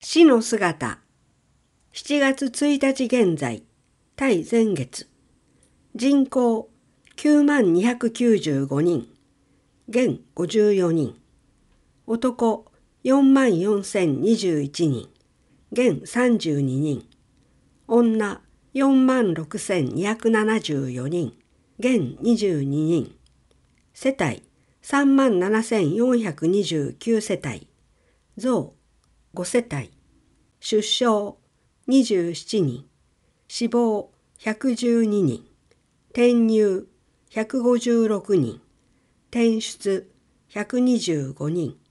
死の姿。7月1日現在、対前月。人口9295人、現54人。男44021人、現32人。女46274人、現22人。世帯37429世帯。増5世帯。出生27人。死亡112人。転入156人。転出125人。